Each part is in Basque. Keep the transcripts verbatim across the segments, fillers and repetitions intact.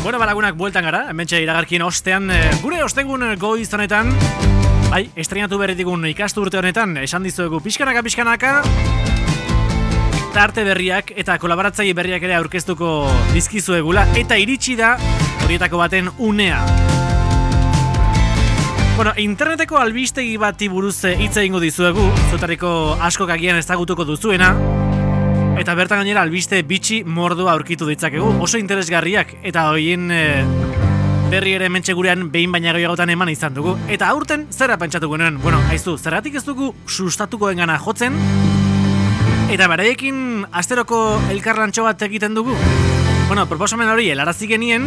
Bueno, balagunak bueltan gara, hementxe iragarkien ostean, e, gure ostegun goiz honetan, bai, estrenatu berritigun ikastu urte honetan, esan dizuegu pixkanaka pixkanaka, arte berriak eta kolaboratzaile berriak ere aurkeztuko dizkizuegula, eta iritsi da horietako baten unea. Bueno, interneteko albistegi bati buruz hitz egingo dizuegu, zutariko askok agian ezagutuko duzuena, eta bertan gainera albiste bitxi mordoa aurkitu ditzakegu, oso interesgarriak, eta horien e, berri ere hementxe gurean behin baina gehiagotan eman izan dugu. Eta aurten zera pentsatuko nuen, bueno, haizu, zergatik ez dugu sustatukoen gana jotzen, eta beraiekin asteroko elkarlantxo bat egiten dugu. Bueno, proposamen hori helarazi genien,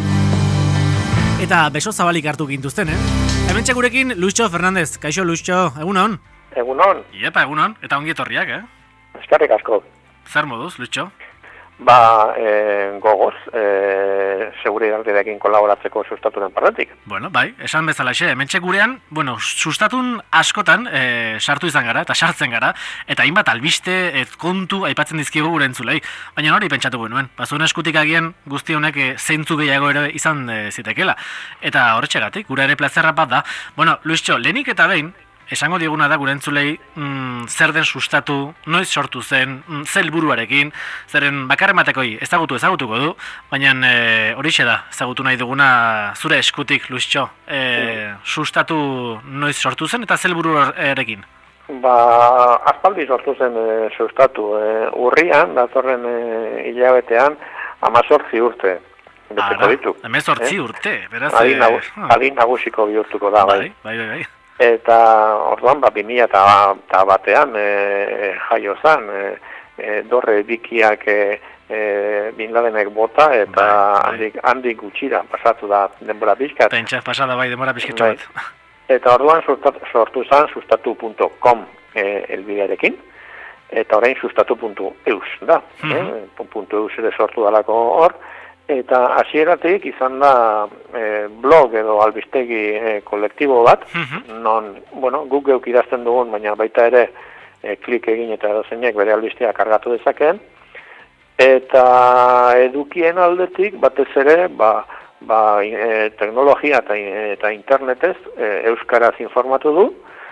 eta beso zabalik hartu gintuzten, eh? Hementxe gurekin Luischo Fernandez. Kaixo, Luischo, egunon? Egunon. Iepa, egunon, eta ongi etorriak, eh? Eskerrik asko. Zer moduz, Luischo? Ba, e, gogoz, e, seguridadearekin kolaboratzeko sustaturen partetik. Bueno, bai, esan bezalaxe, hementxe gurean, bueno, sustatun askotan e, sartu izan gara, eta sartzen gara, eta hainbat albiste, et kontu aipatzen dizkigu gure entzulei. Baina hori pentsatu genuen, bazuen eskutik agian guzti honek e, zeintzu gehiago ere izan e, zitekela. Eta horretxegatik, gure ere plazerra bat da. Bueno, Luischo, lehenik eta behin, esango diguna da gure entzulei mm, zer den sustatu, noiz sortu zen, mm, zer helburuarekin, zeren bakarrematekoi ezagutu ezagutuko du, baina e, horixe da, ezagutu nahi duguna zure eskutik, Luischo, e, sustatu noiz sortu zen eta zer helburuarekin? Ba, aspaldi sortu zen e, sustatu, e, urrian, datorren e, hilabetean, amazortzi urte. Beteko ditu. Hemezortzi eh? urte, beraz... Adin, nagu, adin nagusiko bihurtuko da, bai. Bai, bai, bai. Eta orduan, ba, bi mila eta batean e, jaio zan, e, e, dorre bikiak e, e, Bin Ladenek bota, eta bai, bai. Handik, handik gutxira pasatu da denbora bizkat. Pentsaz pasada bai denbora bizkatxo bat. Bai. Eta orduan sortu, sortu zan sustatu puntu com e, elbidearekin, eta orain sustatu puntu eus da. Mm-hmm. e, puntu eus ere sortu dalako hor. Eta hasieratik izan da e, blog edo albistegi e, kolektibo bat, mm-hmm. non, bueno, guk geuk idazten dugun, baina baita ere e, klik egin eta edozeinek bere albistea kargatu dezakeen. Eta edukien aldetik batez ere, ba, ba, e, teknologia eta, eta internetez e, euskaraz informatu du,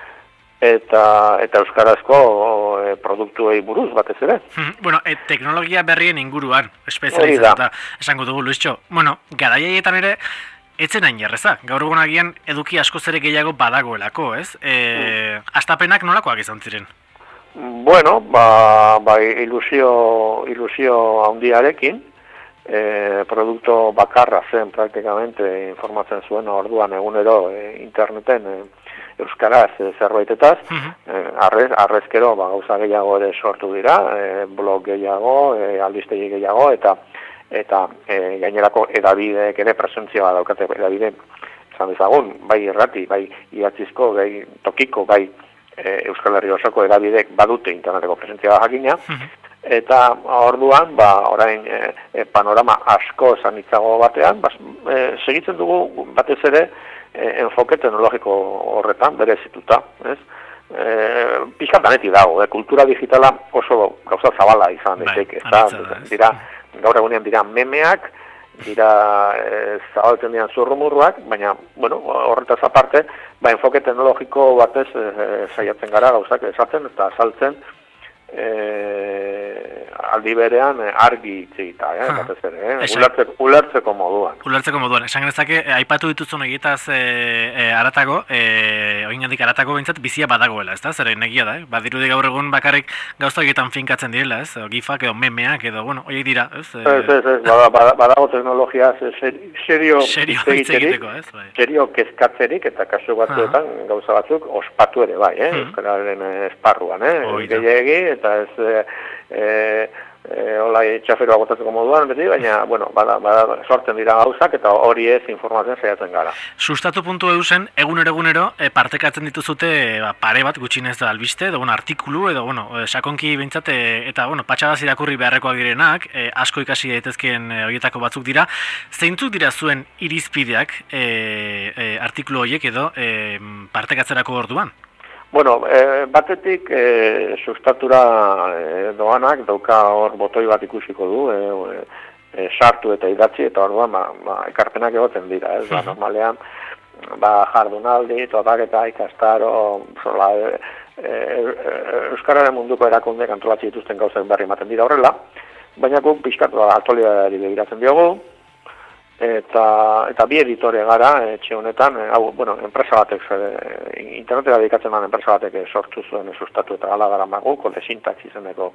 eta eta euskarazko e, produktuei buruz batez ere. Bueno, e, teknologia berrien inguruan espezializatuta esango dugu, Luischo. Bueno, garaiaietan ere etzen hain erreza. Gaur egun agian eduki askoz ere gehiago badagoelako, ez? E, mm. Astapenak nolakoak izan ziren? Bueno, ba, ba ilusio ilusio handiarekin, e, produktu bakarra zen praktikamente informatzen zuen orduan egunero e, interneten e, euskaraz e, zerbaitetaz, uh-huh. e, arrez, arrezkero ba, gauza gehiago ere sortu dira, e, blog gehiago, e, albistegi gehiago, eta eta e, gainerako edabideek ere presentzia daukate edabide, esan dezagun, bai irrati, bai idatzizko, bai tokiko, bai e, Euskal Herri osoko edabidek badute interneteko presentzia jakina, uh-huh. Eta orduan, ba, orain e, panorama asko zanitzago batean, ba, e, segitzen dugu batez ere, enfoke teknologiko horretan berezituta, ez? E, pixka danetik dago, e, kultura digitala oso gauza zabala izan daiteke, bai, eta dira, gaur egunean dira memeak, dira e, zabaltzen dian zurrumurruak, baina, bueno, horretaz aparte, ba, enfoke teknologiko batez e, saiatzen gara gauzak esaten eta saltzen, E, aldi berean argi itzita, eh, batez ere, eh? ulertzeko, ulertzeko moduan. Ulertzeko moduan, esan genezake, eh, aipatu dituzun egitaz eh, eh, aratago, eh, oingandik aratago behintzat bizia badagoela, ez da? Zer negia da, eh? Badirudi gaur egun bakarrik gauza egiten finkatzen direla, ez? O, gifak edo memeak edo, bueno, horiek dira, ez? Ez, ez, ez, badago, badago teknologia serio egiteko, ez? Bai. Serio kezkatzerik eta kasu batzuetan uh-huh. gauza batzuk ospatu ere bai, eh? Uh-huh. Euskararen esparruan, eh? Gehiegi, eta ez e, e, e, hola txaferoa gotatzeko moduan, beti, baina, bueno, bada, bada, sortzen dira gauzak eta hori ez informatzen saiatzen gara. Sustatu puntu eusen, egunero egunero, e, partekatzen dituzute ba, pare bat gutxinez da albiste, edo, bueno, artikulu, edo, bueno, e, sakonki bintzat, e, eta, bueno, patxagaz irakurri beharrekoak direnak, e, asko ikasi daitezkeen e, horietako batzuk dira. Zeintzuk dira zuen irizpideak e, e, artikulu horiek edo e, partekatzerako orduan? Bueno, e, batetik e, sustatura e, doanak dauka hor botoi bat ikusiko du, e, e, sartu eta idatzi, eta orduan ba, ba, ekarpenak egoten dira, ez, ba, normalean, ba, jardunaldi, topaketa, ikastaro, zola, e, e, e, Euskararen munduko erakundeak antolatzi dituzten gauzak berri ematen dira horrela, baina guk pixkatu aktualitateari begiratzen diogu, eta eta bi editore gara etxe honetan, hau, bueno, enpresa batek, e, internetera dedikatzen den enpresa batek sortu zuen sustatu eta gala gara magu, kode sintax izeneko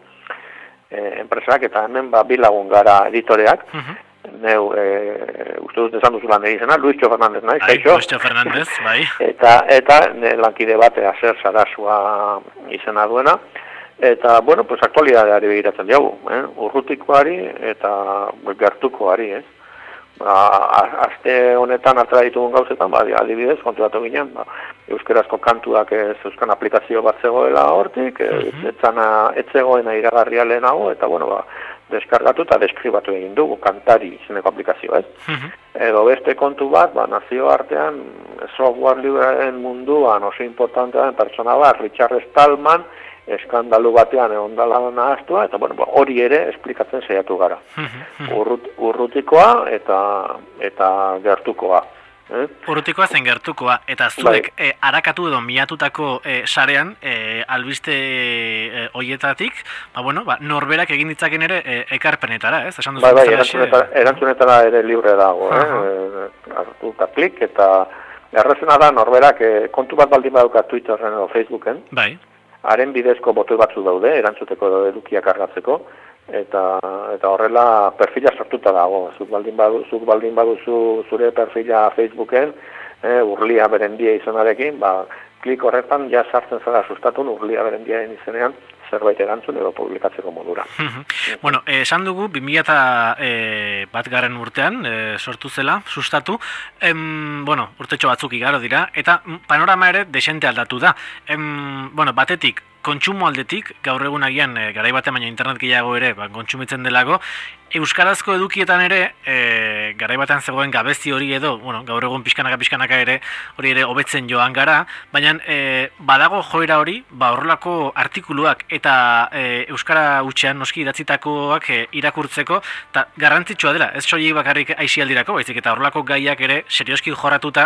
e, enpresak, eta hemen ba, bi lagun gara editoreak, neu, e, uste dut esan duzula nire izena, Luisio Fernandez nahi, kaixo? Luisio Fernandez, bai. Eta, eta ne, lankide bat, Aser Sarasua izena duena, eta, bueno, pues, aktualidadeari begiratzen diogu, eh? Urrutikoari eta gertukoari, eh? Ba, aste honetan hartara ditugun gauzetan, ba, adibidez, konturatu ginen, ba, euskerazko kantuak ez euskan aplikazio bat zegoela hortik, uh-huh. etzana, etzegoena iragarria lehenago, eta, bueno, ba, deskargatu eta deskribatu egin dugu kantari izeneko aplikazio, ez? Uh-huh. Edo beste kontu bat, ba, nazio artean, software libreen munduan oso importantea den pertsona bat, Richard Stallman, eskandalu batean egon dela nahaztua, eta bueno, hori ere esplikatzen saiatu gara. Urrut, urrutikoa eta eta gertukoa. Eh? Urrutikoa zen gertukoa, eta zuek bai. e, arakatu edo miatutako e, sarean, e, albiste e, oietatik, ba, bueno, ba, norberak egin ditzaken ere e, ekarpenetara, ez? Esan duzu bai, bai, erantzunetara, erantzunetara ere libre dago, uh-huh. eh? Hartu eta klik, eta errezena da norberak e, kontu bat baldin baduka Twitterren edo Facebooken, bai. Haren bidezko botoi batzu daude, erantzuteko edo edukiak kargatzeko, eta eta horrela perfila sortuta dago. Zuk baldin badu, zuk baldin baduzu zure perfila Facebooken, eh, Urlia Berendia izenarekin, ba, klik horretan ja sartzen zara sustatun Urlia Berendiaren izenean zerbait erantzun edo publikatzeko modura. Bueno, esan dugu, bi mila bat garren urtean e, sortu zela, sustatu, em, bueno, urtetxo batzuk igaro dira, eta panorama ere desente aldatu da. Em, bueno, batetik, kontsumo aldetik, gaur egun agian, e, garai batean baina internet gehiago ere, ba, kontsumitzen delago, euskarazko edukietan ere, e, garai batean zegoen gabezi hori edo, bueno, gaur egun pixkanaka-pixkanaka ere, hori ere hobetzen joan gara, baina e, badago joera hori, ba, horrelako artikuluak eta e, euskara hutsean noski idatzitakoak e, irakurtzeko, eta garrantzitsua dela, ez soilik bakarrik aisialdirako, baizik eta horrelako gaiak ere serioski jorratuta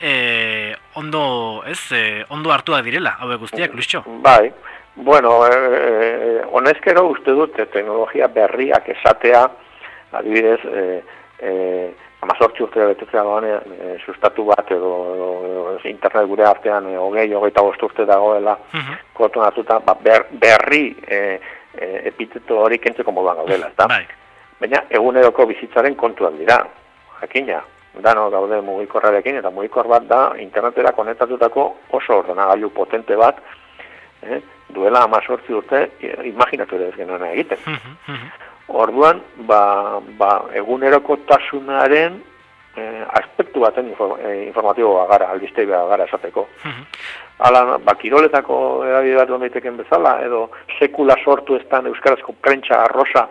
e, ondo, ez, e, ondo hartuak direla, hauek guztiak, Luisio? Bai. Bueno, eh, honezkero uste dute teknologia berriak esatea, adibidez, eh, eh, amazortzi urtea betetzea doan, eh, sustatu bat edo, edo internet gure artean eh, hogei, hogeita bost urte dagoela, uh-huh. koordinatuta, ba, ber, berri eh, eh, epiteto hori kentzeko moduan gaudela, ezta? Bai. Baina eguneroko bizitzaren kontuak dira, jakina. Dano gaude mugikorrarekin, eta mugikor bat da internetera konektatutako oso ordenagailu potente bat, eh, duela amazortzi urte, imaginatu ere ez genuen egiten. Orduan, ba, ba, eguneroko tasunaren eh, aspektu baten informatiboa gara, albistea gara esateko. Hala, ba, kiroletako edabide bat duen daiteken bezala, edo sekula sortu estan euskarazko prentsa arrosa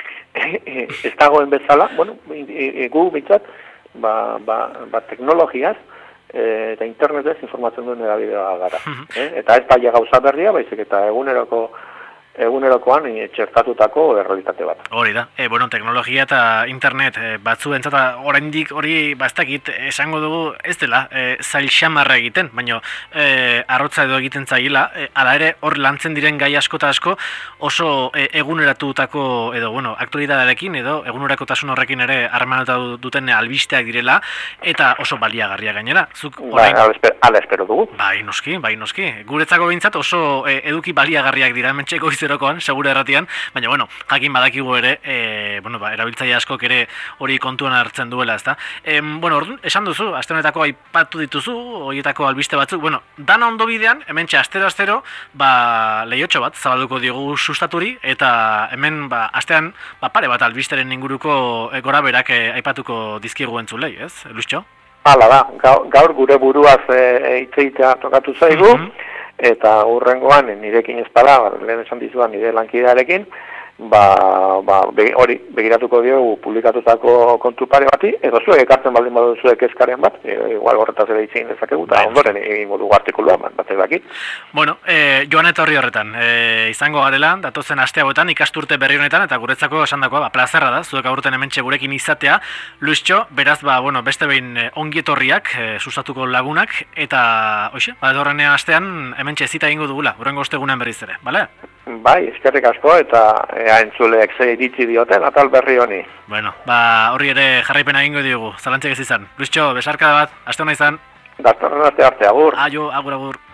eh, ez dagoen bezala, bueno, egu bintzat, ba, ba, ba, teknologiaz, eta internetez informatzen duen edabidea gara. eh? Eta ez da gauza berria, baizik eta eguneroko egunerokoan txertatutako errealitate bat. Hori da. E, bueno, teknologia eta internet e, batzuentzat oraindik hori bastakit esango dugu ez dela e, zail xamarra egiten, baina e, arrotza edo egiten zaila, e, ala ere hor lantzen diren gai asko eta asko oso e, eguneratutako edo, bueno, aktualitatearekin edo egunerakotasun horrekin ere harremanatu duten albisteak direla eta oso baliagarria gainera. Zuk orain ba, ala espero dugu. Bai, noski, bai, noski. Guretzako behintzat oso e, eduki baliagarriak dira hementxeko zerokoan, segura erratian, baina, bueno, jakin badakigu ere, e, bueno, ba, erabiltzaile askok ere hori kontuan hartzen duela, ezta? E, bueno, orduan, esan duzu, aste honetako aipatu dituzu, horietako albiste batzuk, bueno, dana ondo bidean, hementxe astero-astero, ba, lehiotxo bat, zabalduko diogu sustaturi, eta hemen, ba, astean, ba, pare bat albisteren inguruko e, gora berak e, aipatuko dizkigu entzulei, ez, Luisio? Hala da, gaur, gaur gure buruaz hitzeita e, tokatu zaigu, mm-hmm. Eta urrengoan nirekin ez bada, lehen esan dizuan nire lankidearekin, ba, ba, be, hori, begiratuko diogu publikatutako kontu pare bati, edo zuek ekartzen baldin badu zuek eskaren bat, e, igual horretaz ere itzegin dezakegu, eta ondoren egingo dugu artikulua, batek daki. Bueno, e, joan eta horri horretan, e, izango garela, datozen aste hauetan, ikasturte berri honetan, eta guretzako esandakoa, ba, plazerra da, zuek aurten hementxe gurekin izatea, Luistxo, beraz, ba, bueno, beste behin e, ongietorriak, e, sustatuko lagunak, eta, hoxe, ba, edorren astean, hementxe zita egingo dugula, horrengo ostegunean berriz ere, bale? Bai, eskerrik asko, eta ea entzuleek ze iritzi dioten, atal berri honi. Bueno, ba, horri ere jarraipena egingo diogu, zalantzek ez izan. Luistxo, besarka bat, aste hona izan. Datorren arte arte, agur. Aio, agur, agur.